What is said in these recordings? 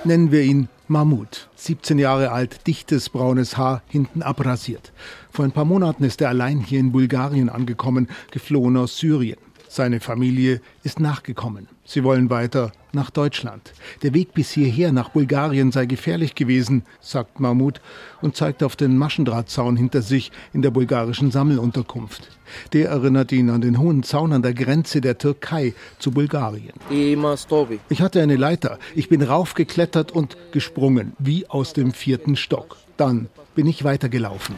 Nennen wir ihn Mahmoud, 17 Jahre alt, dichtes braunes Haar, hinten abrasiert. Vor ein paar Monaten ist er allein hier in Bulgarien angekommen, geflohen aus Syrien. Seine Familie ist nachgekommen. Sie wollen weiter nach Deutschland. Der Weg bis hierher nach Bulgarien sei gefährlich gewesen, sagt Mahmoud und zeigt auf den Maschendrahtzaun hinter sich in der bulgarischen Sammelunterkunft. Der erinnert ihn an den hohen Zaun an der Grenze der Türkei zu Bulgarien. Ich hatte eine Leiter. Ich bin raufgeklettert und gesprungen, wie aus dem 4. Stock. Dann bin ich weitergelaufen.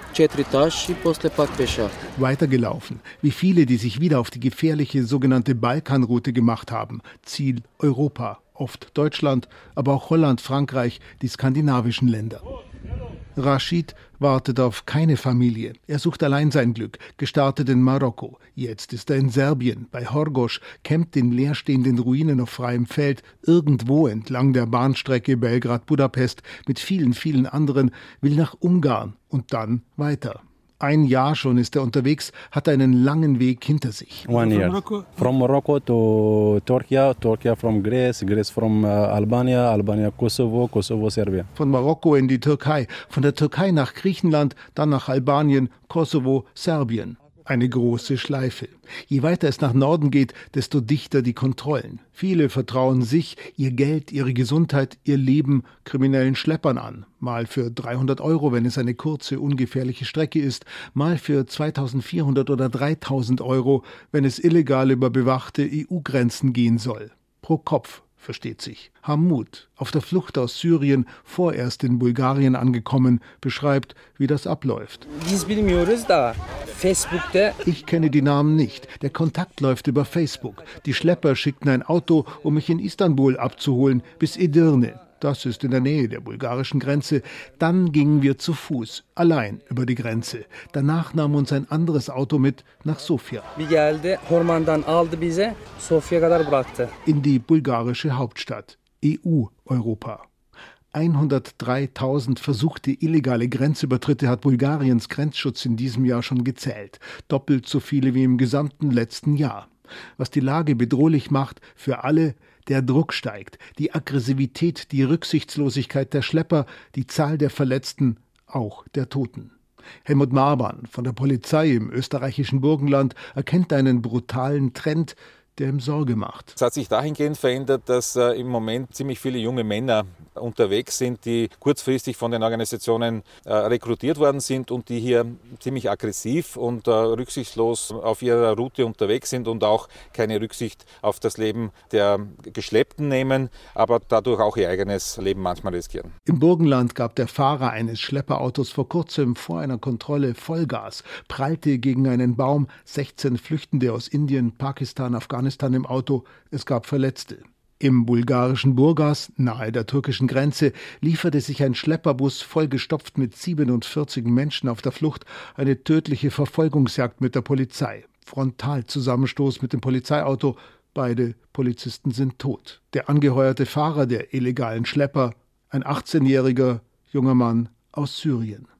Weitergelaufen, wie viele, die sich wieder auf die gefährliche sogenannte Balkanroute gemacht haben. Ziel Europa, oft Deutschland, aber auch Holland, Frankreich, die skandinavischen Länder. Rashid wartet auf keine Familie. Er sucht allein sein Glück, gestartet in Marokko. Jetzt ist er in Serbien, bei Horgosch, campt in leerstehenden Ruinen auf freiem Feld, irgendwo entlang der Bahnstrecke Belgrad-Budapest mit vielen, vielen anderen, will nach Ungarn und dann weiter. Ein Jahr schon ist er unterwegs, hat einen langen Weg hinter sich. 1 year. From Morocco to Turkey, Turkey from Greece, Greece from Albania, Albania Kosovo, Kosovo Serbia. Von Marokko in die Türkei, von der Türkei nach Griechenland, dann nach Albanien, Kosovo, Serbien. Eine große Schleife. Je weiter es nach Norden geht, desto dichter die Kontrollen. Viele vertrauen sich, ihr Geld, ihre Gesundheit, ihr Leben kriminellen Schleppern an. Mal für 300 €, wenn es eine kurze, ungefährliche Strecke ist. Mal für 2.400 oder 3.000 €, wenn es illegal über bewachte EU-Grenzen gehen soll. Pro Kopf. Versteht sich. Mahmoud, auf der Flucht aus Syrien, vorerst in Bulgarien angekommen, beschreibt, wie das abläuft. Ich kenne die Namen nicht. Der Kontakt läuft über Facebook. Die Schlepper schickten ein Auto, um mich in Istanbul abzuholen, bis Edirne. Das ist in der Nähe der bulgarischen Grenze. Dann gingen wir zu Fuß, allein über die Grenze. Danach nahm uns ein anderes Auto mit nach Sofia. In die bulgarische Hauptstadt, EU-Europa. 103.000 versuchte illegale Grenzübertritte hat Bulgariens Grenzschutz in diesem Jahr schon gezählt. Doppelt so viele wie im gesamten letzten Jahr. Was die Lage bedrohlich macht für alle: der Druck steigt, die Aggressivität, die Rücksichtslosigkeit der Schlepper, die Zahl der Verletzten, auch der Toten. Helmut Marban von der Polizei im österreichischen Burgenland erkennt einen brutalen Trend, der ihm Sorge macht. Es hat sich dahingehend verändert, dass im Moment ziemlich viele junge Männer unterwegs sind, die kurzfristig von den Organisationen rekrutiert worden sind und die hier ziemlich aggressiv und rücksichtslos auf ihrer Route unterwegs sind und auch keine Rücksicht auf das Leben der Geschleppten nehmen, aber dadurch auch ihr eigenes Leben manchmal riskieren. Im Burgenland gab der Fahrer eines Schlepperautos vor kurzem vor einer Kontrolle Vollgas, prallte gegen einen Baum, 16 Flüchtende aus Indien, Pakistan, Afghanistan im Auto, es gab Verletzte. Im bulgarischen Burgas, nahe der türkischen Grenze, lieferte sich ein Schlepperbus vollgestopft mit 47 Menschen auf der Flucht eine tödliche Verfolgungsjagd mit der Polizei. Frontalzusammenstoß mit dem Polizeiauto, beide Polizisten sind tot. Der angeheuerte Fahrer der illegalen Schlepper, ein 18-jähriger junger Mann aus Syrien.